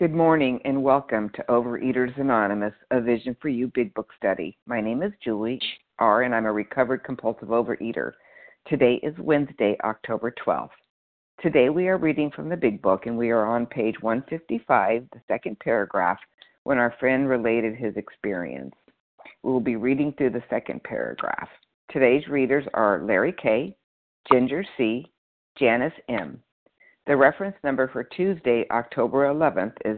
Good morning and welcome to Overeaters Anonymous, a Vision for You Big Book Study. My name is Julie R., and I'm a recovered compulsive overeater. Today is Wednesday, October 12th. Today we are reading from the Big Book, and we are on page 155, the second paragraph, when our friend related his experience. We will be reading through the second paragraph. Today's readers are Larry K., Ginger C., Janice M. The reference number for Tuesday, October 11th is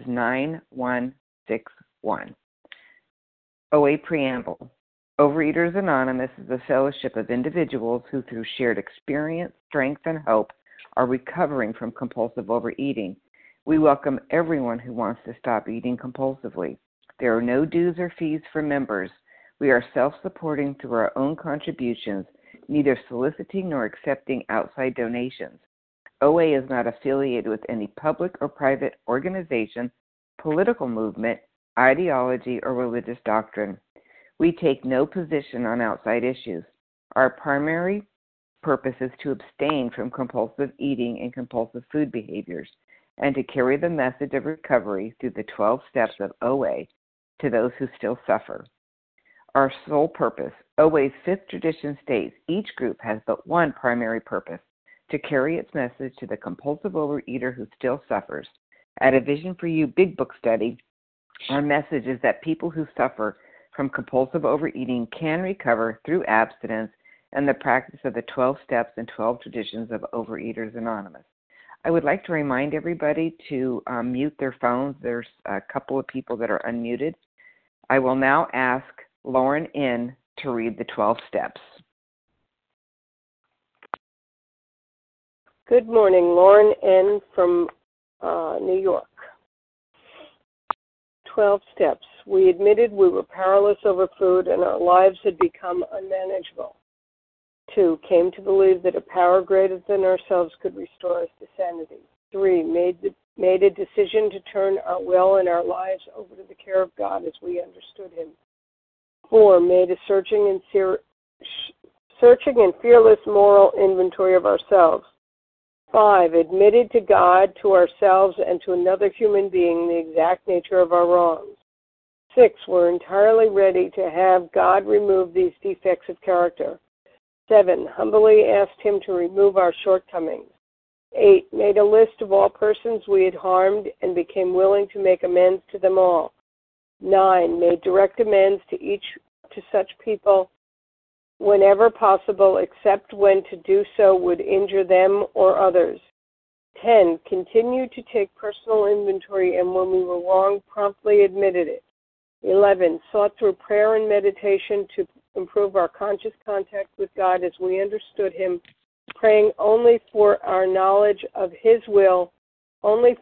9161. OA Preamble. Overeaters Anonymous is a fellowship of individuals who, through shared experience, strength, and hope, are recovering from compulsive overeating. We welcome everyone who wants to stop eating compulsively. There are no dues or fees for members. We are self-supporting through our own contributions, neither soliciting nor accepting outside donations. OA is not affiliated with any public or private organization, political movement, ideology, or religious doctrine. We take no position on outside issues. Our primary purpose is to abstain from compulsive eating and compulsive food behaviors, and to carry the message of recovery through the 12 steps of OA to those who still suffer. Our sole purpose. OA's fifth tradition states each group has but one primary purpose: to carry its message to the compulsive overeater who still suffers. At a Vision for You Big Book Study, our message is that people who suffer from compulsive overeating can recover through abstinence and the practice of the 12 steps and 12 traditions of Overeaters Anonymous. I would like to remind everybody to mute their phones. There's a couple of people that are unmuted. I will now ask Lauren N. to read the 12 steps. Good morning, Lauren N. from New York. 12 steps. We admitted we were powerless over food and our lives had become unmanageable. 2. Came to believe that a power greater than ourselves could restore us to sanity. 3. Made a decision to turn our will and our lives over to the care of God as we understood Him. 4. Made a searching and fearless moral inventory of ourselves. 5. Admitted to God, to ourselves, and to another human being the exact nature of our wrongs. 6. Were entirely ready to have God remove these defects of character. 7. Humbly asked Him to remove our shortcomings. 8. Made a list of all persons we had harmed and became willing to make amends to them all. 9. Made direct amends to such people whenever possible, except when to do so would injure them or others. 10. Continued to take personal inventory, and when we were wrong, promptly admitted it. 11. Sought through prayer and meditation to improve our conscious contact with God as we understood Him, praying only for our knowledge of His will, and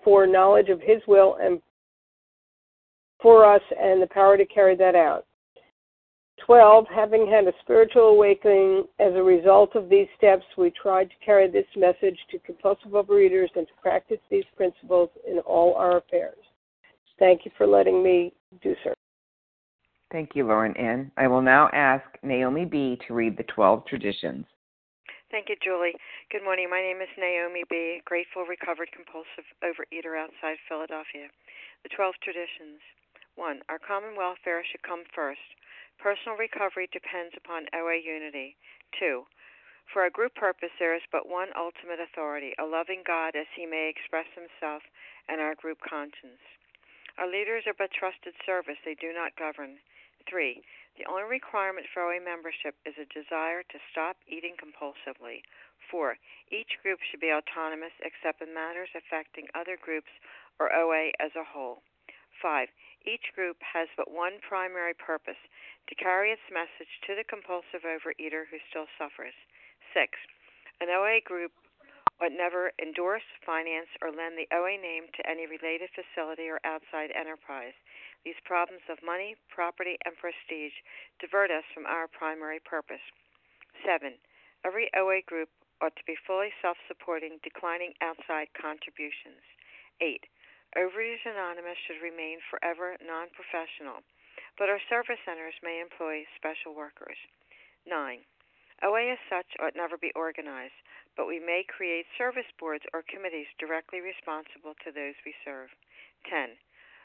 for us and the power to carry that out. 12. Having had a spiritual awakening as a result of these steps, we tried to carry this message to compulsive overeaters and to practice these principles in all our affairs. Thank you for letting me do so. Thank you, Lauren N. I will now ask Naomi B. to read the 12 traditions. Thank you, Julie. Good morning. My name is Naomi B., grateful, recovered, compulsive overeater outside Philadelphia. The 12 traditions. 1. Our common welfare should come first. Personal recovery depends upon OA unity. 2. For our group purpose, there is but one ultimate authority, a loving God as He may express Himself, and our group conscience. Our leaders are but trusted servants. They do not govern. 3. The only requirement for OA membership is a desire to stop eating compulsively. 4. Each group should be autonomous except in matters affecting other groups or OA as a whole. 5. Each group has but one primary purpose: to carry its message to the compulsive overeater who still suffers. 6. An OA group would never endorse, finance, or lend the OA name to any related facility or outside enterprise. These problems of money, property, and prestige divert us from our primary purpose. 7. Every OA group ought to be fully self-supporting, declining outside contributions. 8. Overeaters Anonymous should remain forever non-professional, but our service centers may employ special workers. 9. OA as such ought never be organized, but we may create service boards or committees directly responsible to those we serve. 10.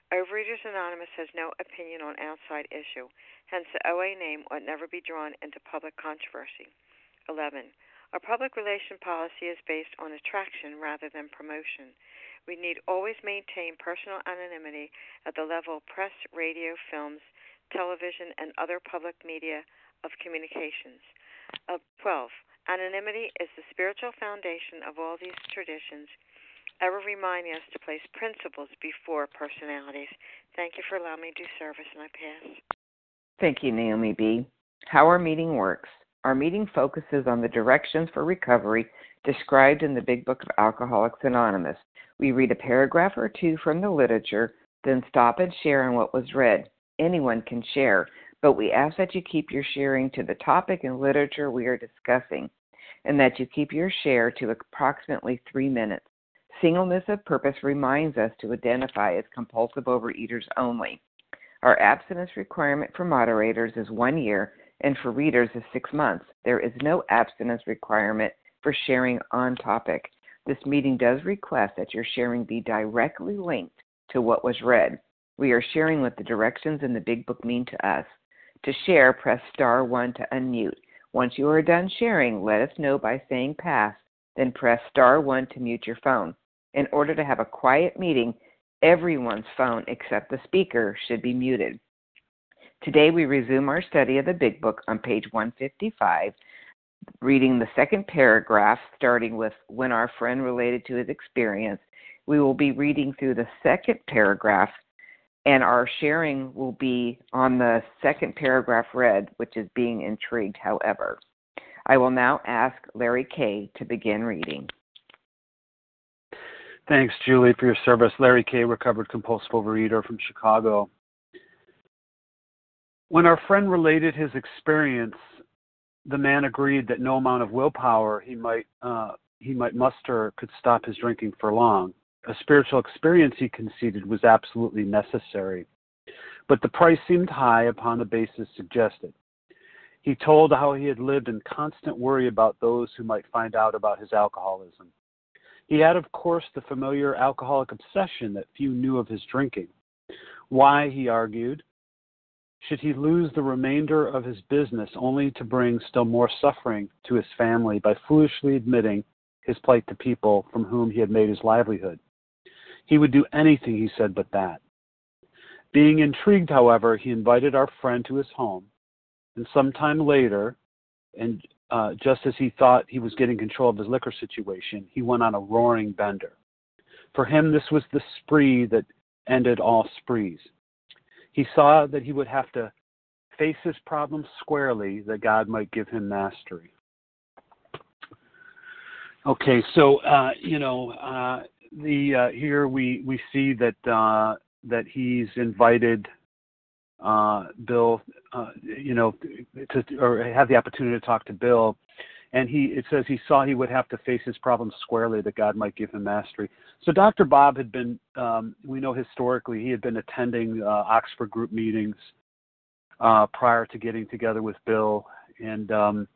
Overeaters Anonymous has no opinion on outside issue. Hence, the OA name ought never be drawn into public controversy. 11. Our public relation policy is based on attraction rather than promotion. We need always maintain personal anonymity at the level of press, radio, films, television, and other public media of communications. 12. Anonymity is the spiritual foundation of all these traditions, ever reminding us to place principles before personalities. Thank you for allowing me to do service, and I pass. Thank you, Naomi B. How our meeting works. Our meeting focuses on the directions for recovery described in the Big Book of Alcoholics Anonymous. We read a paragraph or two from the literature, then stop and share on what was read. Anyone can share, but we ask that you keep your sharing to the topic and literature we are discussing, and that you keep your share to approximately 3 minutes. Singleness of purpose reminds us to identify as compulsive overeaters only. Our abstinence requirement for moderators is 1 year, and for readers is 6 months. There is no abstinence requirement for sharing on topic. This meeting does request that your sharing be directly linked to what was read. We are sharing what the directions in the Big Book mean to us. To share, press star 1 to unmute. Once you are done sharing, let us know by saying pass, then press star 1 to mute your phone. In order to have a quiet meeting, everyone's phone except the speaker should be muted. Today we resume our study of the Big Book on page 155, reading the second paragraph, starting with when our friend related to his experience. We will be reading through the second paragraph, and our sharing will be on the second paragraph read, which is being intrigued, however. I will now ask Larry K. to begin reading. Thanks, Julie, for your service. Larry K., recovered compulsive overeater from Chicago. When our friend related his experience, the man agreed that no amount of willpower he might muster could stop his drinking for long. A spiritual experience, he conceded, was absolutely necessary, but the price seemed high upon the basis suggested. He told how he had lived in constant worry about those who might find out about his alcoholism. He had, of course, the familiar alcoholic obsession that few knew of his drinking. Why, he argued, should he lose the remainder of his business only to bring still more suffering to his family by foolishly admitting his plight to people from whom he had made his livelihood? He would do anything, he said, but that. Being intrigued, however, he invited our friend to his home, and sometime later, and just as he thought he was getting control of his liquor situation, he went on a roaring bender. For him, this was the spree that ended all sprees. He saw that he would have to face his problems squarely, that God might give him mastery. Okay, so here we see that he's invited Bill, or had the opportunity to talk to Bill, and it says he saw he would have to face his problems squarely, that God might give him mastery. So Dr. Bob had been, we know historically, he had been attending Oxford group meetings prior to getting together with Bill, and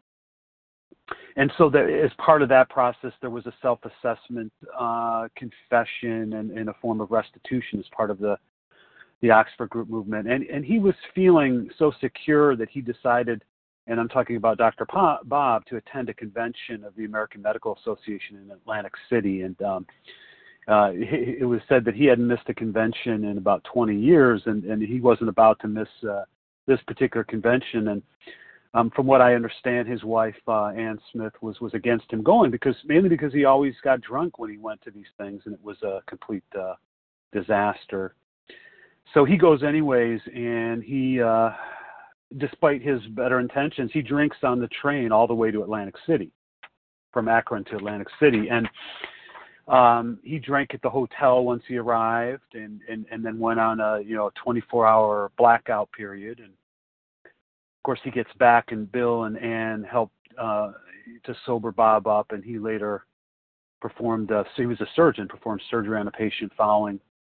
so that as part of that process, there was a self-assessment, confession, and a form of restitution as part of the Oxford group movement. And he was feeling so secure that he decided, and I'm talking about Dr. Bob, to attend a convention of the American Medical Association in Atlantic City. And it was said that he hadn't missed a convention in about 20 years, and he wasn't about to miss this particular convention. And from what I understand, his wife, Ann Smith, was against him going, mainly because he always got drunk when he went to these things, and it was a complete disaster. So he goes anyways, and he, despite his better intentions, he drinks on the train all the way to Atlantic City, from Akron to Atlantic City. And he drank at the hotel once he arrived, and then went on a 24-hour blackout period. And of course, he gets back, and Bill and Ann helped to sober Bob up, and he later performed. So he was a surgeon, performed surgery on a patient following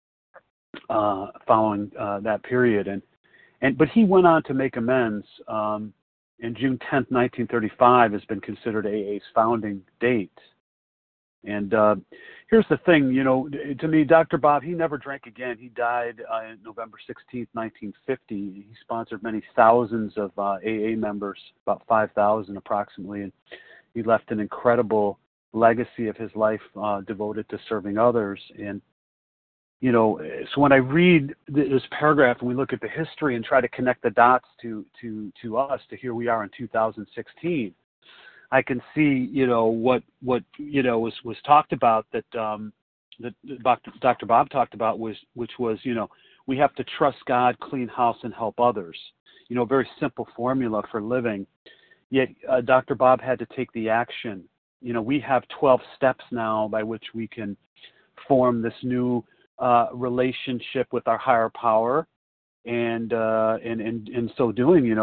that period, but he went on to make amends. And June 10th, 1935 has been considered AA's founding date. And here's the thing, you know, to me, Dr. Bob, he never drank again. He died on November 16th, 1950. He sponsored many thousands of AA members, about 5,000 approximately, and he left an incredible legacy of his life devoted to serving others. And, you know, so when I read this paragraph and we look at the history and try to connect the dots to us, to here we are in 2016, I can see, you know, what you know was talked about that Dr. Bob talked about which was, you know, we have to trust God, clean house, and help others. You know, very simple formula for living. Yet Dr. Bob had to take the action. You know, we have 12 steps now by which we can form this new relationship with our higher power, and in so doing, you know,